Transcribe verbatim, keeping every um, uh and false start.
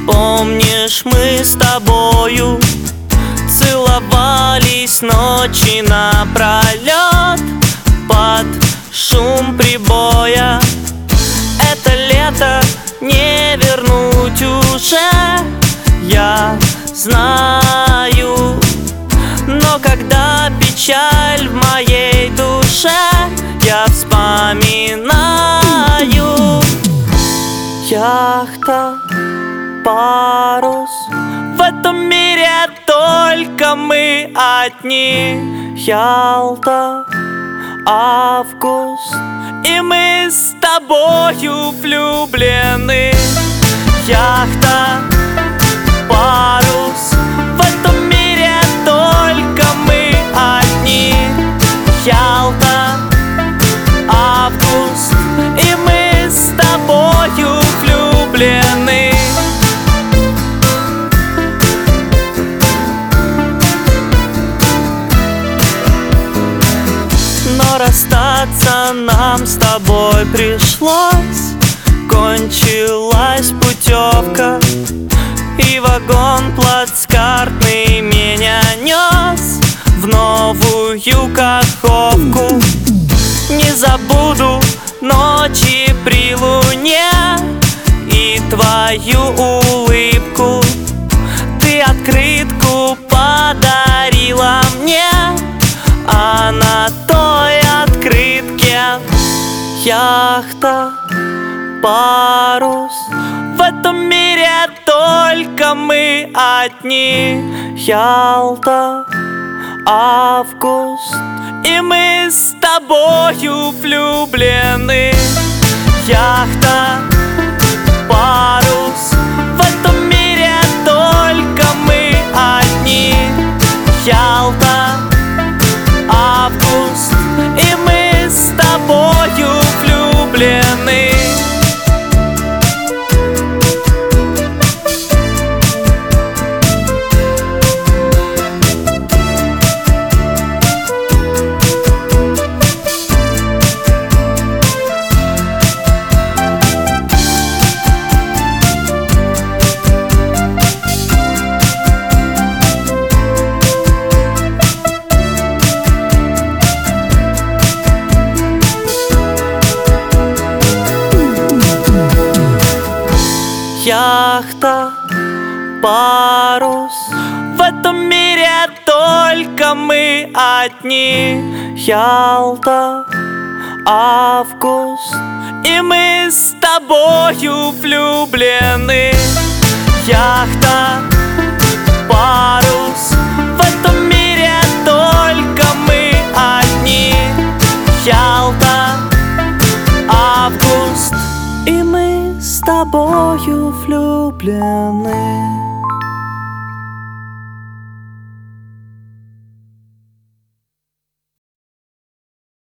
Помнишь, мы с тобою целовались ночи напролет под шум прибоя? Это лето не вернуть уже, я знаю. Но когда печаль в моей душе, я вспоминаю. Яхта, парус, в этом мире только мы одни. Ялта, август, и мы с тобою влюблены. Яхта, парус, в этом мире только мы одни. Ялта, август, и мы с тобою влюблены. Но расстаться нам с тобой пришлось. Кончилась путевка, и вагон плацкартный меня нес в новую Каховку. Не забуду ночи при луне и твою улыбку. Ты открытку подарила мне, а на той открытке яхта, парус, в этом мире только мы одни. Ялта, август, и мы с тобою влюблены. Яхта, парус, в этом мире только мы одни. Ялта, август, и мы с тобою влюблены. Яхта, парус, в этом мире только мы одни. Ялта, август, и мы с тобою влюблены. Яхта, парус, в этом мире только мы одни. Ялта, август, и мы с тобою влюблены.